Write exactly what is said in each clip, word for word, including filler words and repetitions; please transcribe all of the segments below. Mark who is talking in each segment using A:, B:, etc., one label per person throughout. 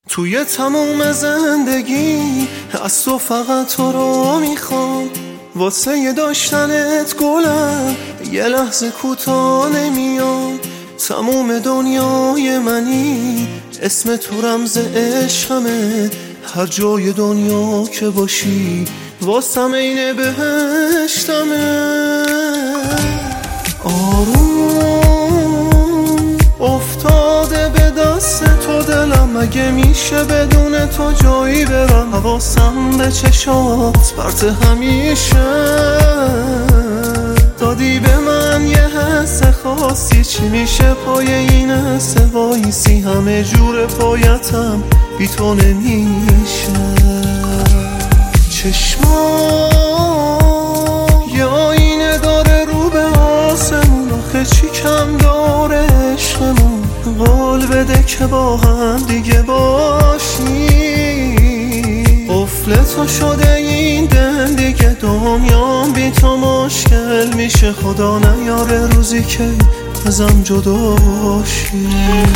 A: توی تموم زندگی از تو فقط تو رو میخوام، واسه یه داشتنت گلم یه لحظه کوتاه نمیام. تموم دنیای منی، اسم تو رمز عشقمه، هر جای دنیا که باشی واسم عین بهشتمه. آروم افتاده به دست تو دلم، مگه میشه بدون تو جایی برم؟ حواسم به چشات پرت همیشه، دادی به من یه حس خاصی. چی میشه پای این حس وایسی؟ همه جور پایتم بی تو نمیشه. چشما یه آینه داره رو به آسمون، آخه چی کم داره عشقمون؟ قول بده که با هم دیگه باشی. قفل تو شده این دل دیگه، دنیام بی تو مشکل میشه. خدا نیاره روزی که ازم جدا شی.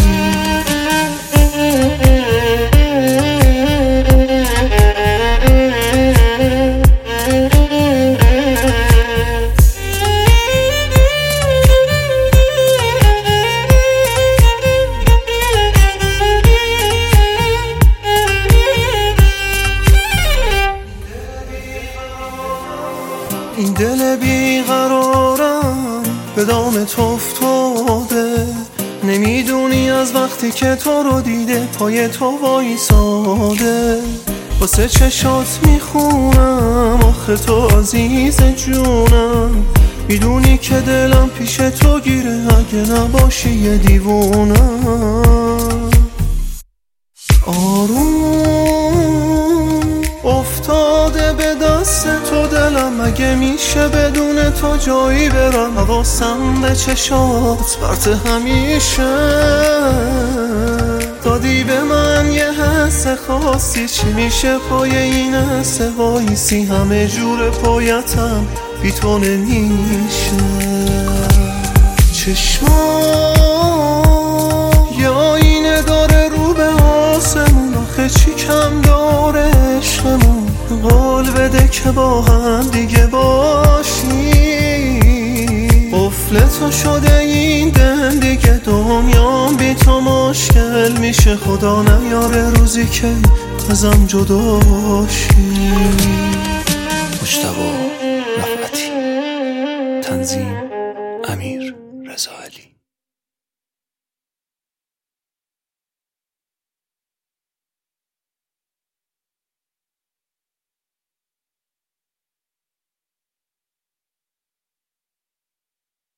A: این دل بیقرارم به دام تو افتاده، نمیدونی از وقتی که تو رو دیده پای تو وایساده. واسه چشات میخونم آخه تو عزیز جونم، میدونی که دلم پیش تو گیره، اگه نباشی یه دیوونم. آروم افتاده به دست تو دلم، مگه میشه بدون تو جایی برم؟ حواسم به چشات پرت همیشه، دادی به من یه حس خاصی. چی میشه پای این حس وایسی؟ همه جور پایتم بی تو نمیشه. چشما یه آینه داره رو به آسمون، آخه چی کم داره عشقمون؟ قول بده که با هم دیگه باشی. قفل تو شده این دل دیگه، دنیام بی تو مشکل میشه. خدا نیاره روزی که ازم جدا شی.
B: مجتبی رفعتی، تنظیم امیر رضا علی.